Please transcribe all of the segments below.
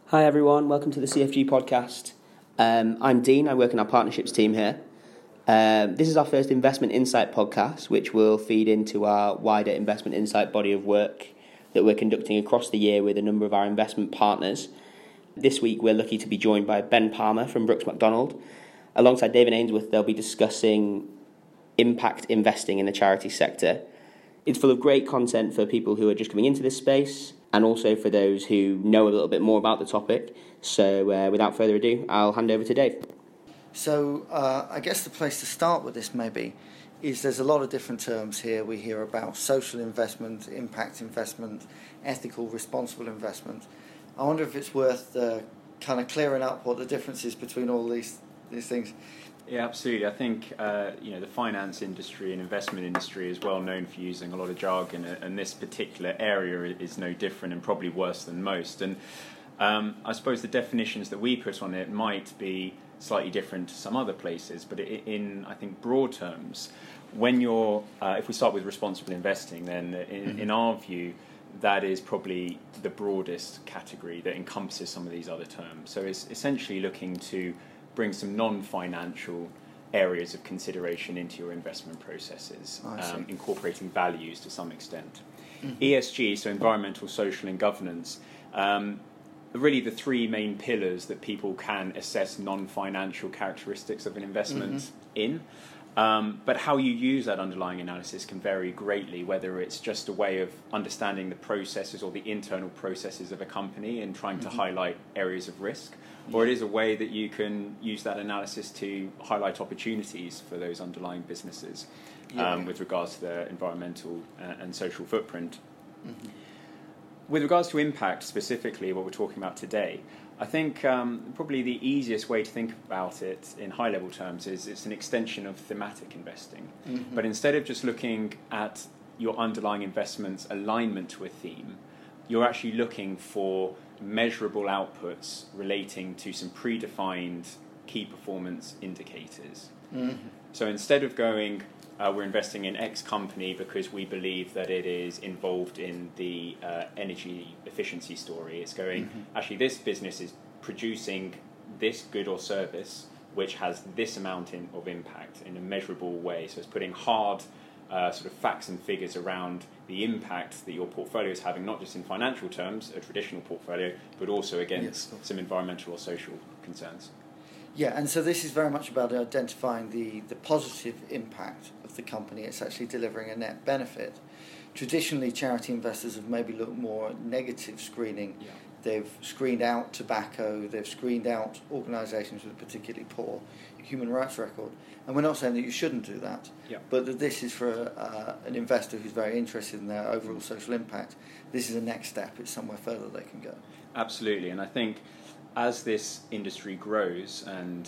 Hi everyone, welcome to the CFG podcast. I'm Dean, I work in our partnerships team here. This is our first investment insight podcast, which will feed into our wider investment insight body of work that we're conducting across the year with a number of our investment partners. This week we're lucky to be joined by Ben Palmer from Brooks Macdonald. Alongside David Ainsworth, they'll be discussing impact investing in the charity sector. It's full of great content for people who are just coming into this space, and also for those who know a little bit more about the topic. So without further ado, I'll hand over to Dave. So I guess the place to start with this maybe is there's a lot of different terms here. We hear about social investment, impact investment, ethical, responsible investment. I wonder if it's worth kind of clearing up what the difference is between all these things. Yeah, absolutely. I think the finance industry and investment industry is well known for using a lot of jargon, and this particular area is no different and probably worse than most. And I suppose the definitions that we put on it might be slightly different to some other places, but in I think broad terms, when you're if we start with responsible investing, then in our view, that is probably the broadest category that encompasses some of these other terms. So it's essentially looking to bring some non-financial areas of consideration into your investment processes, incorporating values to some extent. Mm-hmm. ESG, so environmental, social and governance, are really the three main pillars that people can assess non-financial characteristics of an investment in. But how you use that underlying analysis can vary greatly, whether it's just a way of understanding the processes or the internal processes of a company and trying to highlight areas of risk, or it is a way that you can use that analysis to highlight opportunities for those underlying businesses with regards to their environmental and social footprint. Mm-hmm. With regards to impact, specifically what we're talking about today, I think probably the easiest way to think about it in high-level terms is it's an extension of thematic investing. Mm-hmm. But instead of just looking at your underlying investment's alignment to a theme, you're actually looking for measurable outputs relating to some predefined key performance indicators. Mm-hmm. So instead of going, we're investing in X company because we believe that it is involved in the energy efficiency story, it's going, actually this business is producing this good or service which has this amount of impact in a measurable way. So it's putting hard sort of facts and figures around the impact that your portfolio is having, not just in financial terms, a traditional portfolio, but also against some environmental or social concerns. Yeah, and so this is very much about identifying the positive impact of the company. It's actually delivering a net benefit. Traditionally, charity investors have maybe looked more at negative screening. Yeah. They've screened out tobacco, they've screened out organisations with a particularly poor human rights record. And we're not saying that you shouldn't do that, but that this is for an investor who's very interested in their overall social impact. This is a next step, it's somewhere further they can go. Absolutely, and I think as this industry grows and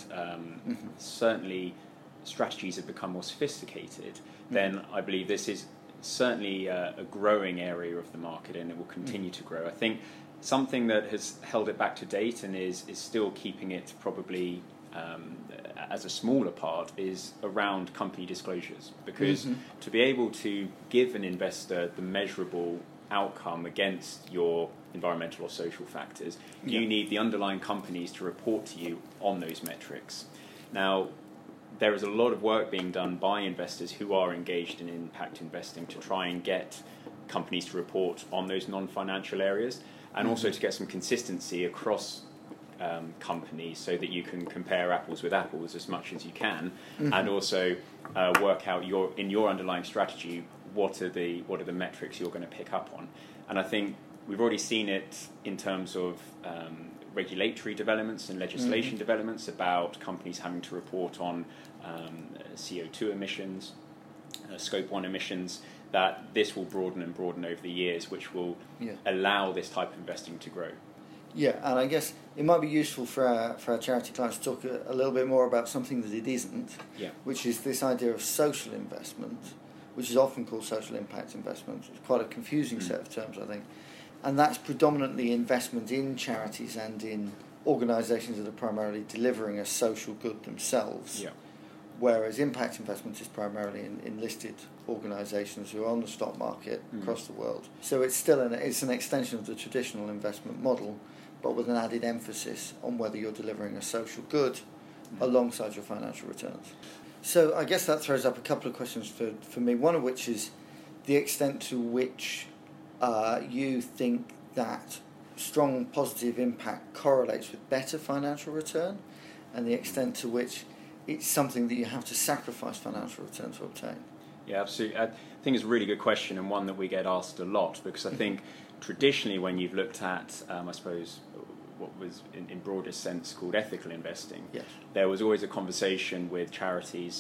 certainly strategies have become more sophisticated, then I believe this is certainly a growing area of the market, and it will continue to grow. I think something that has held it back to date and is still keeping it probably as a smaller part is around company disclosures, because to be able to give an investor the measurable outcome against your environmental or social factors, you need the underlying companies to report to you on those metrics. Now, there is a lot of work being done by investors who are engaged in impact investing to try and get companies to report on those non-financial areas, and also to get some consistency across companies so that you can compare apples with apples as much as you can, and also work out in your underlying strategy what are the metrics you're going to pick up on. And I think we've already seen it in terms of regulatory developments and legislation developments about companies having to report on CO2 emissions, Scope 1 emissions, that this will broaden and broaden over the years, which will allow this type of investing to grow. Yeah, and I guess it might be useful for our charity clients to talk a little bit more about something that it isn't, which is this idea of social investment, which is often called social impact investment. It's quite a confusing set of terms, I think. And that's predominantly investment in charities and in organisations that are primarily delivering a social good themselves. Yeah. Whereas impact investment is primarily in listed organisations who are on the stock market across the world. So it's still it's an extension of the traditional investment model, but with an added emphasis on whether you're delivering a social good alongside your financial returns. So I guess that throws up a couple of questions for me, one of which is the extent to which you think that strong positive impact correlates with better financial return, and the extent to which it's something that you have to sacrifice financial return to obtain. Yeah, absolutely. I think it's a really good question, and one that we get asked a lot, because I think traditionally when you've looked at, I suppose, what was in broadest sense called ethical investing, yes, there was always a conversation with charities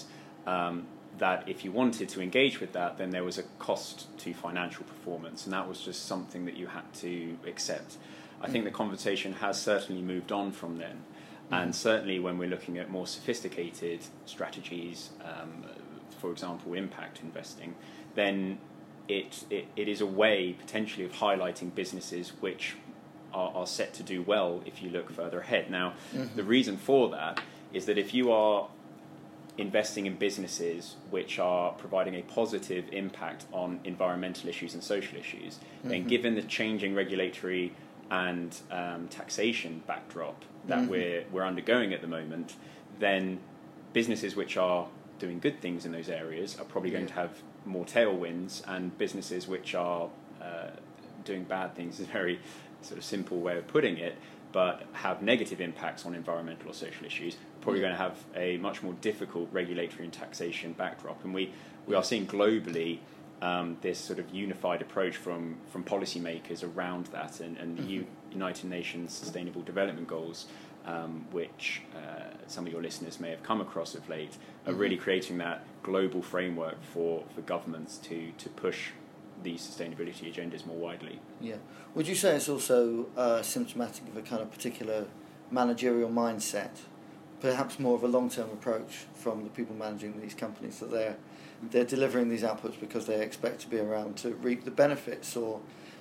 that if you wanted to engage with that, then there was a cost to financial performance, and that was just something that you had to accept. I think the conversation has certainly moved on from then, and certainly when we're looking at more sophisticated strategies, for example, impact investing, then it is a way potentially of highlighting businesses which are set to do well if you look further ahead. Now, the reason for that is that if you are investing in businesses which are providing a positive impact on environmental issues and social issues, then given the changing regulatory and taxation backdrop that we're undergoing at the moment, then businesses which are doing good things in those areas are probably going to have more tailwinds, and businesses which are doing bad things is a very sort of simple way of putting it, but have negative impacts on environmental or social issues, probably going to have a much more difficult regulatory and taxation backdrop. And we are seeing globally this sort of unified approach from policymakers around that, and the United Nations Sustainable Development Goals, which some of your listeners may have come across of late, are really creating that global framework for governments to push these sustainability agendas more widely. Yeah. Would you say it's also symptomatic of a kind of particular managerial mindset, perhaps more of a long-term approach from the people managing these companies, that they're delivering these outputs because they expect to be around to reap the benefits or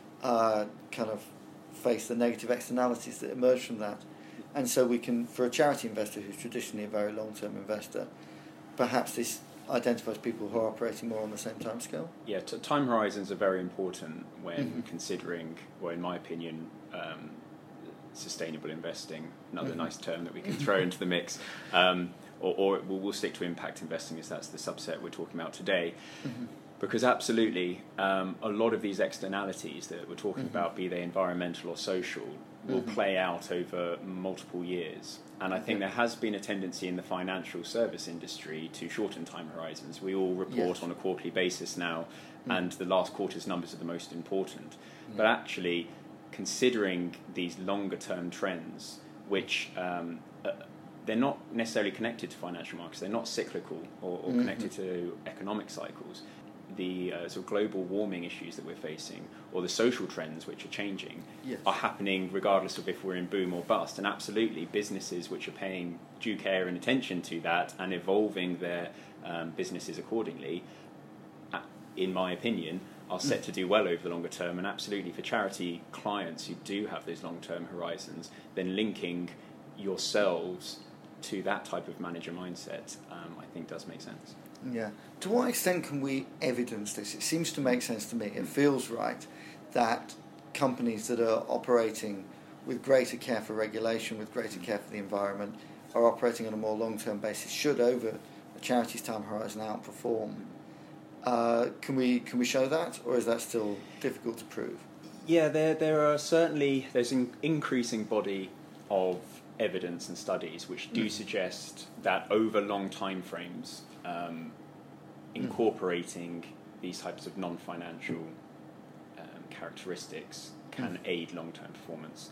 kind of face the negative externalities that emerge from that? And so we can, for a charity investor who's traditionally a very long-term investor, perhaps this identifies people who are operating more on the same time scale? Yeah, time horizons are very important when considering, well, in my opinion, sustainable investing, another nice term that we can throw into the mix, or we'll stick to impact investing as that's the subset we're talking about today. Because absolutely, a lot of these externalities that we're talking about, be they environmental or social, will play out over multiple years. And I think there has been a tendency in the financial service industry to shorten time horizons. We all report on a quarterly basis now, and the last quarter's numbers are the most important. But actually, considering these longer-term trends, which they're not necessarily connected to financial markets, they're not cyclical or connected to economic cycles. The sort of global warming issues that we're facing, or the social trends which are changing, are happening regardless of if we're in boom or bust. And absolutely, businesses which are paying due care and attention to that and evolving their businesses accordingly, in my opinion, are set to do well over the longer term. And absolutely, for charity clients who do have those long-term horizons, then linking yourselves to that type of manager mindset, I think does make sense. Yeah. To what extent can we evidence this? It seems to make sense to me. It feels right that companies that are operating with greater care for regulation, with greater care for the environment, are operating on a more long-term basis, should over a charity's time horizon outperform. Can we show that, or is that still difficult to prove? Yeah, there's an increasing body of evidence and studies which do suggest that over long time frames, incorporating these types of non-financial characteristics can aid long-term performance.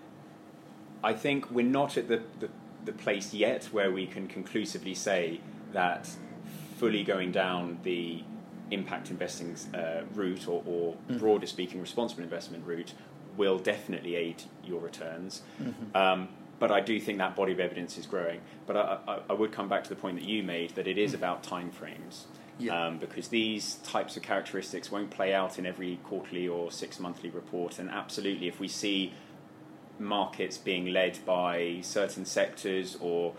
I think we're not at the place yet where we can conclusively say that fully going down the impact investing route, or broader speaking responsible investment route, will definitely aid your returns. But I do think that body of evidence is growing. But I would come back to the point that you made, that it is about time frames. Because these types of characteristics won't play out in every quarterly or 6-monthly report. And absolutely, if we see markets being led by certain sectors or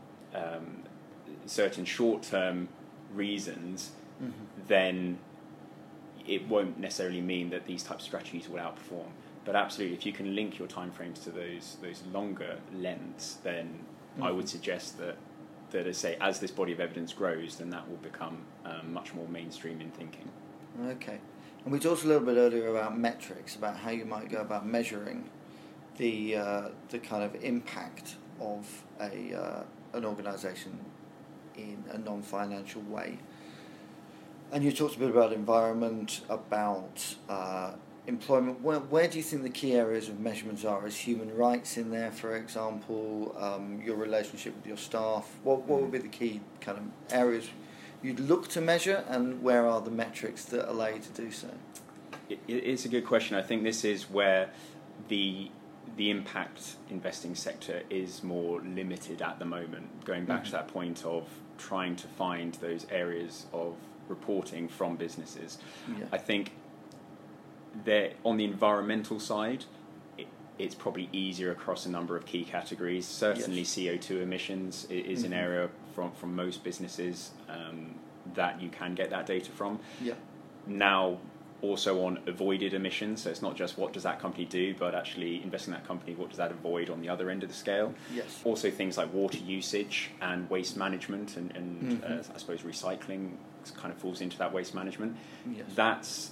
certain short-term reasons, then it won't necessarily mean that these types of strategies will outperform. But absolutely, if you can link your timeframes to those longer lengths, then I would suggest that as this body of evidence grows, then that will become much more mainstream in thinking. Okay. And we talked a little bit earlier about metrics, about how you might go about measuring the kind of impact of an organisation in a non-financial way. And you talked a bit about environment, about employment. Where do you think the key areas of measurements are? Is human rights in there, for example? Your relationship with your staff? What would be the key kind of areas you'd look to measure, and where are the metrics that allow you to do so? It's a good question. I think this is where the impact investing sector is more limited at the moment. Going back to that point of trying to find those areas of reporting from businesses, I think that on the environmental side, it's probably easier across a number of key categories. Certainly, CO2 emissions is an area from most businesses that you can get that data from. Now, also on avoided emissions, so it's not just what does that company do, but actually investing in that company, what does that avoid on the other end of the scale. Also things like water usage and waste management and I suppose recycling kind of falls into that waste management. That's,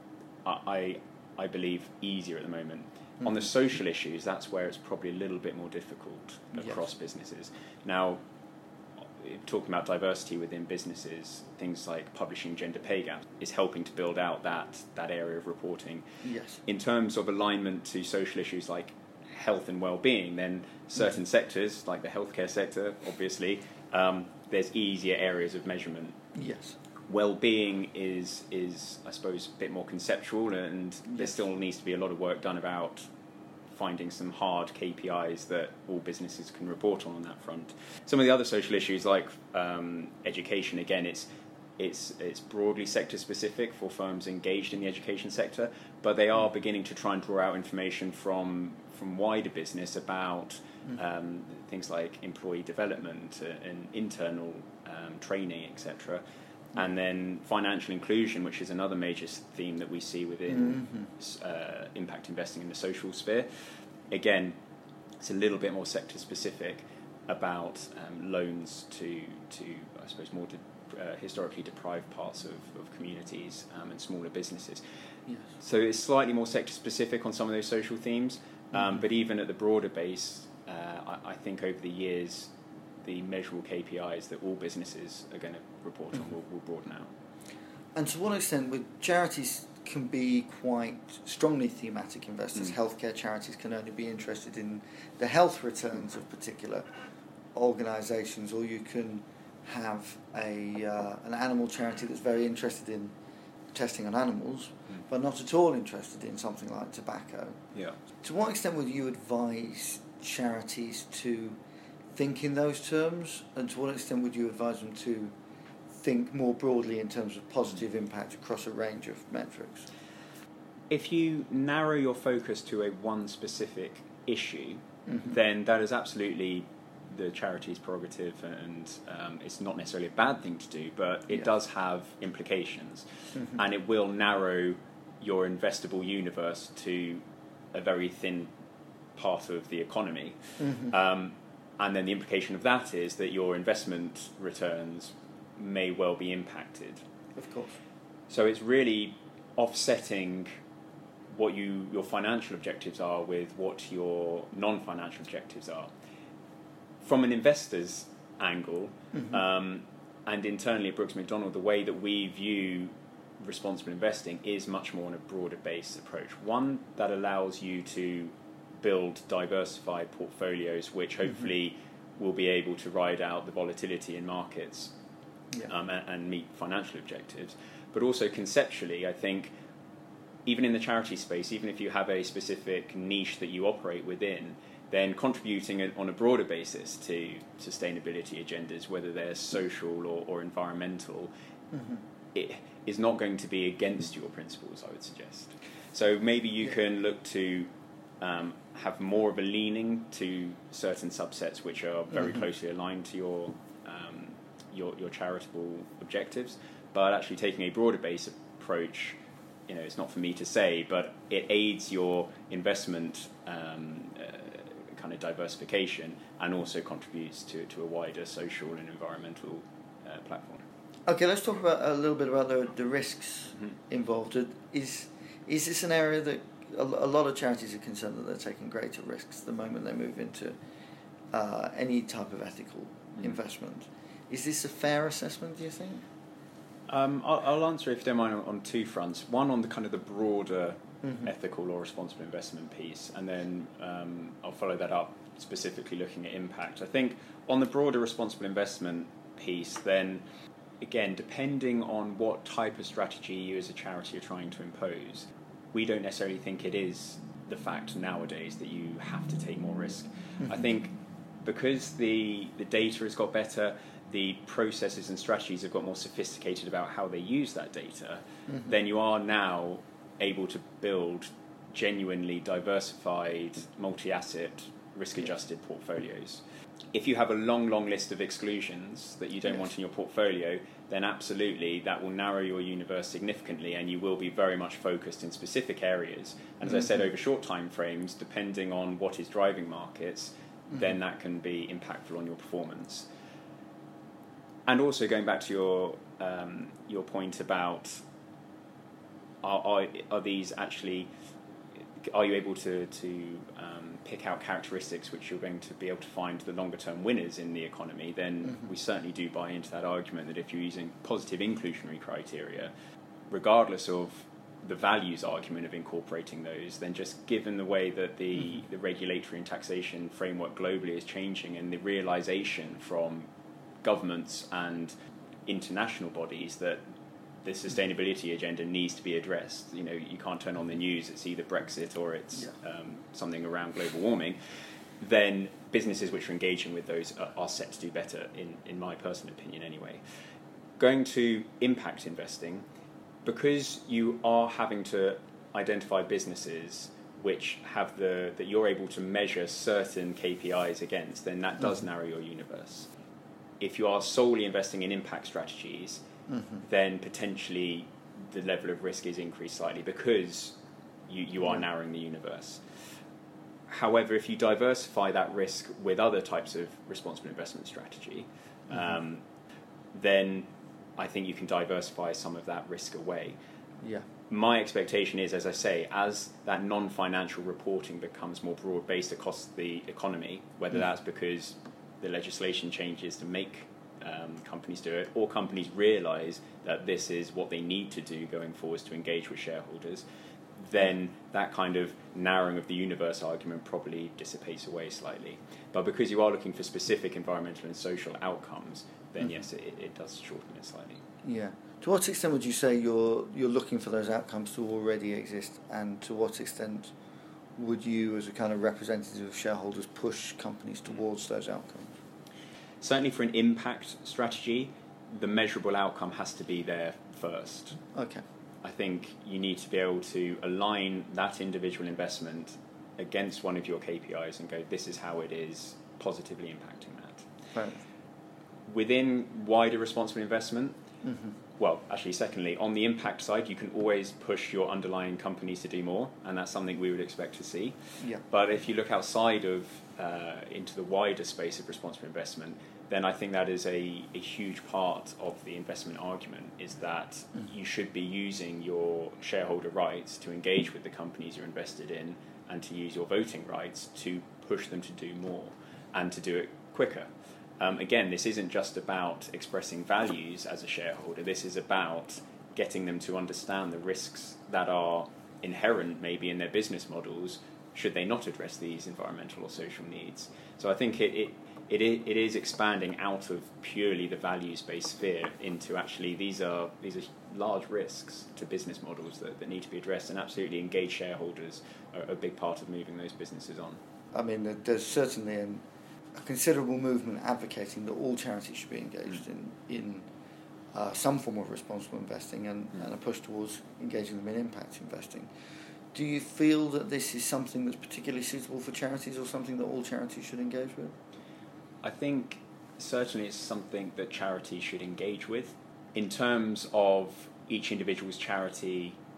I believe, easier at the moment. On the social issues, that's where it's probably a little bit more difficult across businesses. Now, talking about diversity within businesses, things like publishing gender pay gap is helping to build out that area of reporting. In terms of alignment to social issues like health and well-being, then certain sectors, like the healthcare sector, obviously, there's easier areas of measurement. Well-being is I suppose a bit more conceptual, and there still needs to be a lot of work done about finding some hard KPIs that all businesses can report on that front. Some of the other social issues like education, again, it's broadly sector specific for firms engaged in the education sector, but they are beginning to try and draw out information from wider business about things like employee development and internal training, etc. And then financial inclusion, which is another major theme that we see within impact investing in the social sphere. Again, it's a little bit more sector specific about loans to I suppose more historically deprived parts of communities and smaller businesses. So it's slightly more sector specific on some of those social themes, but even at the broader base, I think over the years the measurable KPIs that all businesses are going to report on will broaden out. And to what extent, with charities can be quite strongly thematic investors. Healthcare charities can only be interested in the health returns of particular organisations, or you can have an animal charity that's very interested in testing on animals, but not at all interested in something like tobacco. To what extent would you advise charities to think in those terms, and to what extent would you advise them to think more broadly in terms of positive impact across a range of metrics? If you narrow your focus to one specific issue, then that is absolutely the charity's prerogative, and it's not necessarily a bad thing to do, but it does have implications, and it will narrow your investable universe to a very thin part of the economy. And then the implication of that is that your investment returns may well be impacted. Of course. So it's really offsetting what your financial objectives are with what your non-financial objectives are. From an investor's angle, and internally at Brooks Macdonald, the way that we view responsible investing is much more on a broader base approach. One that allows you to build diversified portfolios which hopefully will be able to ride out the volatility in markets and meet financial objectives. But also conceptually, I think, even in the charity space, even if you have a specific niche that you operate within, then contributing on a broader basis to sustainability agendas, whether they're social or environmental, it is not going to be against your principles, I would suggest. So maybe you can look to have more of a leaning to certain subsets which are very closely aligned to your charitable objectives, but actually taking a broader base approach it's not for me to say, but it aids your investment kind of diversification and also contributes to a wider social and environmental platform. Okay, let's talk about a little bit about the risks involved. Is this an area that a lot of charities are concerned that they're taking greater risks the moment they move into any type of ethical investment? Is this a fair assessment, do you think? I'll answer, if you don't mind, on two fronts. One, on the kind of the broader ethical or responsible investment piece, and then I'll follow that up specifically looking at impact. I think on the broader responsible investment piece, then again, depending on what type of strategy you as a charity are trying to impose, we don't necessarily think it is the fact nowadays that you have to take more risk. I think because the data has got better, the processes and strategies have got more sophisticated about how they use that data, then you are now able to build genuinely diversified, multi-asset, risk-adjusted portfolios. If you have a long list of exclusions that you don't want in your portfolio, then absolutely that will narrow your universe significantly, and you will be very much focused in specific areas. And as I said, over short time frames, depending on what is driving markets, then that can be impactful on your performance. And also going back to your point about are these actually, are you able to pick out characteristics which you're going to be able to find the longer term winners in the economy, then we certainly do buy into that argument that if you're using positive inclusionary criteria, regardless of the values argument of incorporating those, then just given the way that the regulatory and taxation framework globally is changing, and the realization from governments and international bodies that the sustainability agenda needs to be addressed. You can't turn on the news, it's either Brexit or it's something around global warming. Then businesses which are engaging with those are set to do better, in my personal opinion anyway. Going to impact investing, because you are having to identify businesses which have that you're able to measure certain KPIs against, then that does narrow your universe. If you are solely investing in impact strategies, then potentially the level of risk is increased slightly because you are narrowing the universe. However, if you diversify that risk with other types of responsible investment strategy, then I think you can diversify some of that risk away. Yeah. My expectation is, as I say, as that non-financial reporting becomes more broad-based across the economy, whether that's because the legislation changes to make companies do it, or companies realise that this is what they need to do going forwards to engage with shareholders, then that kind of narrowing of the universe argument probably dissipates away slightly. But because you are looking for specific environmental and social outcomes, then yes, it does shorten it slightly. Yeah. To what extent would you say you're looking for those outcomes to already exist, and to what extent would you, as a kind of representative of shareholders, push companies towards those outcomes? Certainly for an impact strategy, the measurable outcome has to be there first. Okay. I think you need to be able to align that individual investment against one of your KPIs and go, this is how it is positively impacting that. Right. Within wider responsible investment, well, actually, secondly, on the impact side, you can always push your underlying companies to do more, and that's something we would expect to see. Yeah. But if you look outside of into the wider space of responsible investment, then I think that is a huge part of the investment argument, is that you should be using your shareholder rights to engage with the companies you're invested in, and to use your voting rights to push them to do more and to do it quicker. Again, this isn't just about expressing values as a shareholder. This is about getting them to understand the risks that are inherent maybe in their business models should they not address these environmental or social needs. So I think it is expanding out of purely the values-based sphere into actually these are large risks to business models that need to be addressed, and absolutely engaged shareholders are a big part of moving those businesses on. I mean, there's certainly a considerable movement advocating that all charities should be engaged in some form of responsible investing, and a push towards engaging them in impact investing. Do you feel that this is something that's particularly suitable for charities, or something that all charities should engage with? I think certainly it's something that charities should engage with. In terms of each individual's charity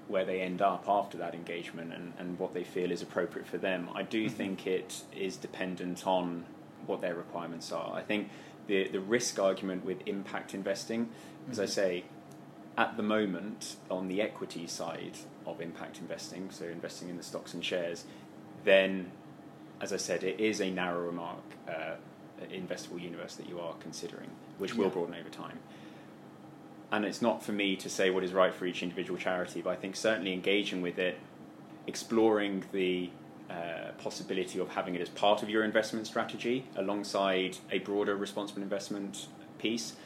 where they end up after that engagement and what they feel is appropriate for them. I do think it is dependent on what their requirements are. I think the risk argument with impact investing, as I say, at the moment on the equity side of impact investing, so investing in the stocks and shares, then, as I said, it is a narrower investable universe that you are considering, which will broaden over time. And it's not for me to say what is right for each individual charity, but I think certainly engaging with it, exploring the possibility of having it as part of your investment strategy alongside a broader responsible investment piece,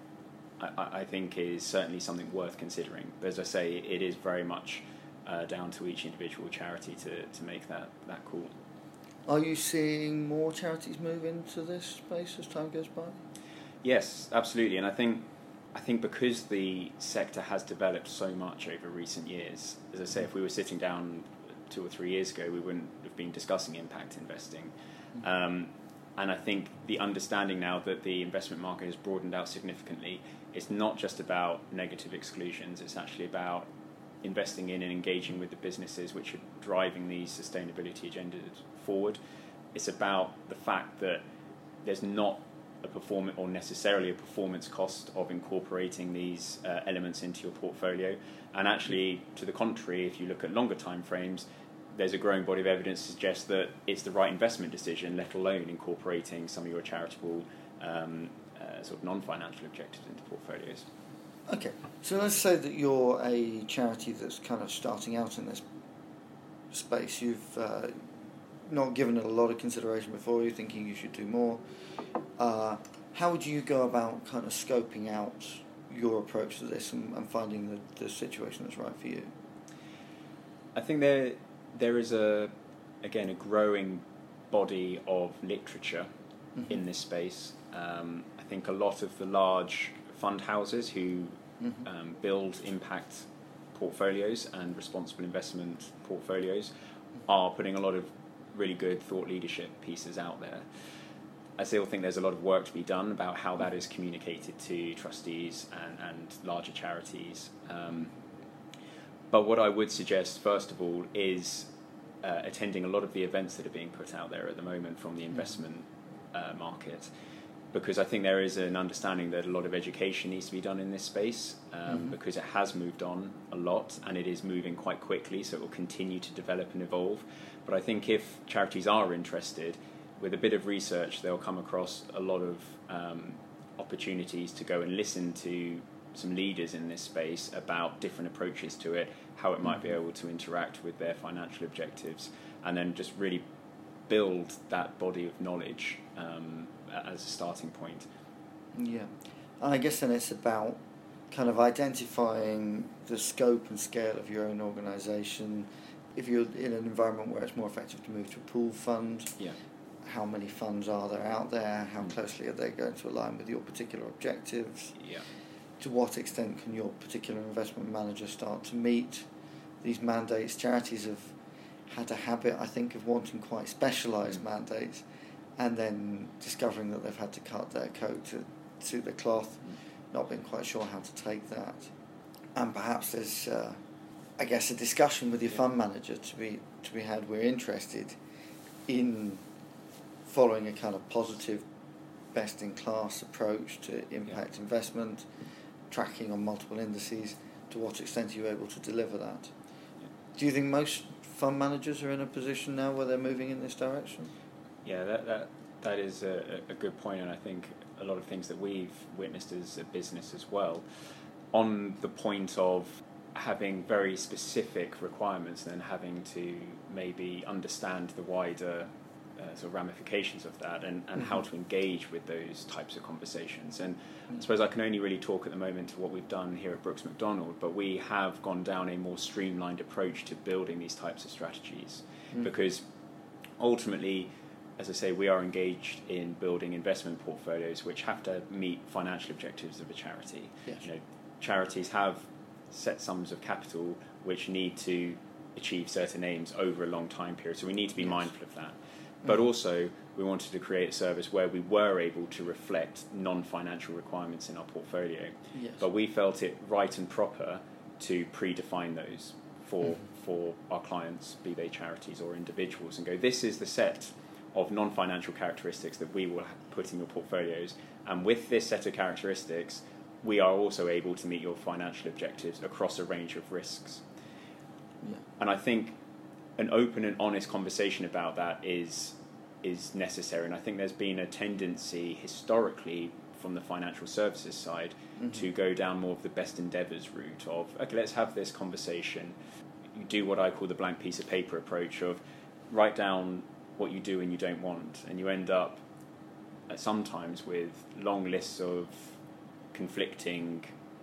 I think is certainly something worth considering. But as I say, it is very much down to each individual charity to make that call. Are you seeing more charities move into this space as time goes by? Yes, absolutely. And I think because the sector has developed so much over recent years, as I say, if we were sitting down 2 or 3 years ago, we wouldn't have been discussing impact investing. And I think the understanding now that the investment market has broadened out significantly, it's not just about negative exclusions, it's actually about investing in and engaging with the businesses which are driving these sustainability agendas forward. It's about the fact that there's not necessarily a performance cost of incorporating these elements into your portfolio. And actually, to the contrary, if you look at longer time frames, there's a growing body of evidence to suggest that it's the right investment decision, let alone incorporating some of your charitable sort of non-financial objectives into portfolios. Okay, so let's say that you're a charity that's kind of starting out in this space. You've not given it a lot of consideration before, you're thinking you should do more. How would you go about kind of scoping out your approach to this and finding the situation that's right for you? I think there is a growing body of literature in this space. I think a lot of the large fund houses who build impact portfolios and responsible investment portfolios are putting a lot of really good thought leadership pieces out there. I still think there's a lot of work to be done about how that is communicated to trustees and larger charities. But what I would suggest, first of all, is attending a lot of the events that are being put out there at the moment from the investment market, because I think there is an understanding that a lot of education needs to be done in this space, because it has moved on a lot and it is moving quite quickly, so it will continue to develop and evolve. But I think if charities are interested, with a bit of research, they'll come across a lot of opportunities to go and listen to some leaders in this space about different approaches to it, how it might be able to interact with their financial objectives, and then just really build that body of knowledge as a starting point. Yeah, and I guess then it's about kind of identifying the scope and scale of your own organisation. If you're in an environment where it's more effective to move to a pool fund, how many funds are there out there? How closely are they going to align with your particular objectives? Yeah. To what extent can your particular investment manager start to meet these mandates? Charities have had a habit, I think, of wanting quite specialised mandates and then discovering that they've had to cut their coat to suit the cloth, not being quite sure how to take that. And perhaps there's, I guess, a discussion with your fund manager to be had. We're interested in following a kind of positive, best-in-class approach to impact investment, tracking on multiple indices. To what extent are you able to deliver that? Do you think most fund managers are in a position now where they're moving in this direction? Yeah, that is a good point, and I think a lot of things that we've witnessed as a business as well. On the point of having very specific requirements and then having to maybe understand the wider sort of ramifications of that and how to engage with those types of conversations. And I suppose I can only really talk at the moment to what we've done here at Brooks Macdonald, but we have gone down a more streamlined approach to building these types of strategies, because ultimately, as I say, we are engaged in building investment portfolios which have to meet financial objectives of a charity. Yes. You know, charities have set sums of capital which need to achieve certain aims over a long time period, so we need to be mindful of that. But also, we wanted to create a service where we were able to reflect non-financial requirements in our portfolio. Yes. But we felt it right and proper to predefine those. for our clients, be they charities or individuals, and go, this is the set of non-financial characteristics that we will put in your portfolios, and with this set of characteristics we are also able to meet your financial objectives across a range of risks. And I think an open and honest conversation about that is necessary, and I think there's been a tendency historically from the financial services side to go down more of the best endeavours route of, okay, let's have this conversation. You do what I call the blank piece of paper approach of write down what you do and you don't want, and you end up sometimes with long lists of conflicting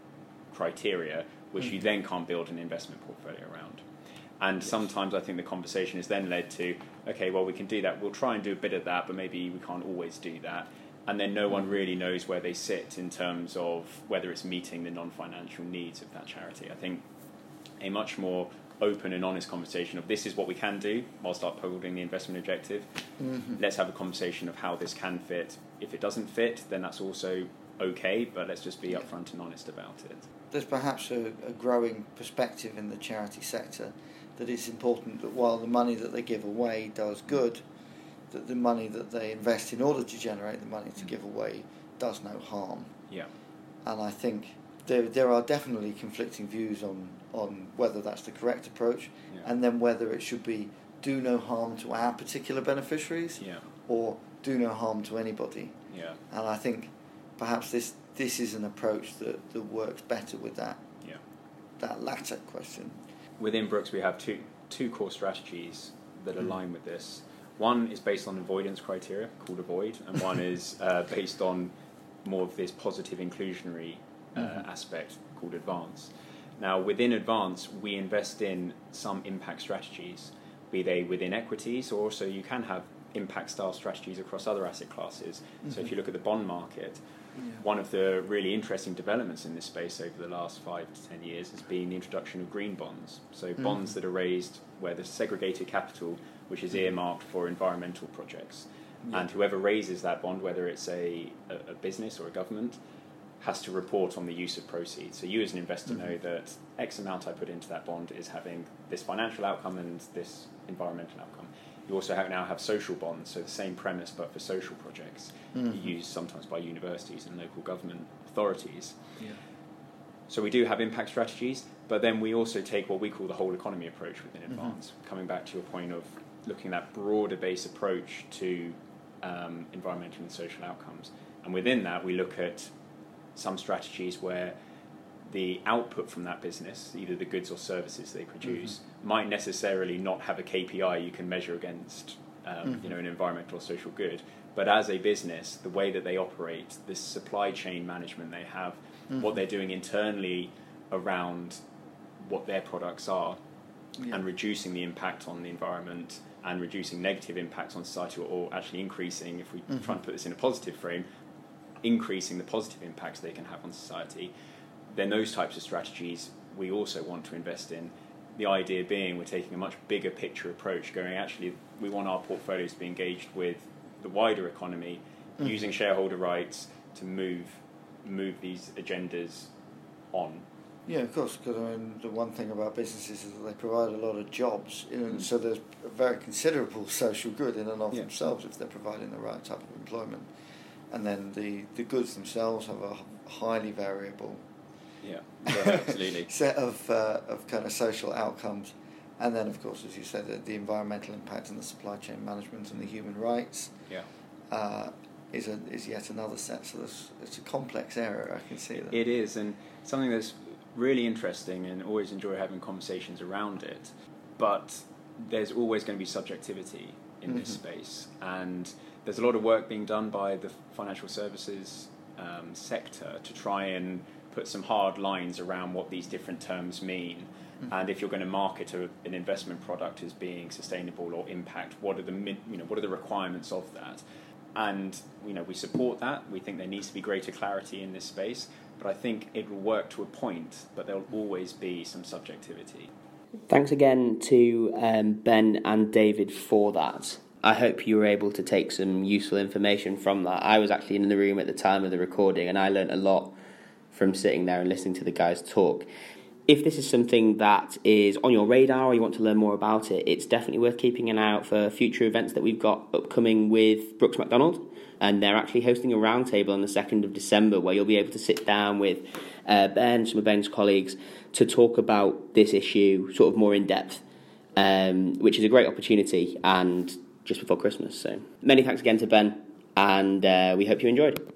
criteria which you then can't build an investment portfolio around. And sometimes I think the conversation is then led to, okay, well, we can do that, we'll try and do a bit of that, but maybe we can't always do that. And then no one really knows where they sit in terms of whether it's meeting the non-financial needs of that charity. I think a much more open and honest conversation of this is what we can do whilst upholding the investment objective. Let's have a conversation of how this can fit. If it doesn't fit, then that's also okay, but let's just be upfront and honest about it. There's perhaps a growing perspective in the charity sector that it's important that while the money that they give away does good, that the money that they invest in order to generate the money to give away does no harm. Yeah. And I think there are definitely conflicting views on whether that's the correct approach, and then whether it should be do no harm to our particular beneficiaries or do no harm to anybody. Yeah. And I think perhaps this is an approach that works better with that latter question. Within Brooks we have two core strategies that align with this. One is based on avoidance criteria called Avoid, and one is based on more of this positive inclusionary aspect called Advance. Now, within Advance, we invest in some impact strategies, be they within equities, or also you can have impact-style strategies across other asset classes. So if you look at the bond market, one of the really interesting developments in this space over the last 5 to 10 years has been the introduction of green bonds. So bonds that are raised where there's segregated capital, which is earmarked for environmental projects. And whoever raises that bond, whether it's a business or a government, has to report on the use of proceeds. So you as an investor know that X amount I put into that bond is having this financial outcome and this environmental outcome. You also now have social bonds, so the same premise but for social projects, used sometimes by universities and local government authorities. So we do have impact strategies, but then we also take what we call the whole economy approach within Advance, coming back to your point of looking at that broader base approach to environmental and social outcomes. And within that, we look at some strategies where the output from that business, either the goods or services they produce, might necessarily not have a KPI you can measure against an environmental or social good. But as a business, the way that they operate, the supply chain management they have, what they're doing internally around what their products are, and reducing the impact on the environment and reducing negative impacts on society, or actually increasing, if we try and put this in a positive frame, increasing the positive impacts they can have on society, then those types of strategies we also want to invest in. The idea being we're taking a much bigger picture approach, going actually we want our portfolios to be engaged with the wider economy, using shareholder rights to move these agendas on. Yeah, of course, because the one thing about businesses is that they provide a lot of jobs, so there's a very considerable social good in and of themselves if they're providing the right type of employment. And then the goods themselves have a highly variable absolutely. set of kind of social outcomes. And then, of course, as you said, the environmental impact and the supply chain management and the human rights is yet another set. So it's a complex area, I can see that. It is, and something that's really interesting, and always enjoy having conversations around it. But there's always going to be subjectivity in this space, and there's a lot of work being done by the financial services sector to try and put some hard lines around what these different terms mean. And if you're going to market an investment product as being sustainable or impact, what are the requirements of that? And we support that. We think there needs to be greater clarity in this space, but I think it will work to a point, but there'll always be some subjectivity. Thanks again to Ben and David for that. I hope you were able to take some useful information from that. I was actually in the room at the time of the recording, and I learnt a lot from sitting there and listening to the guys talk. if this is something that is on your radar or you want to learn more about it, it's definitely worth keeping an eye out for future events that we've got upcoming with Brooks Macdonald. And they're actually hosting a roundtable on the 2nd of December where you'll be able to sit down with Ben, some of Ben's colleagues, to talk about this issue sort of more in depth, which is a great opportunity and just before Christmas. So many thanks again to Ben, and we hope you enjoyed.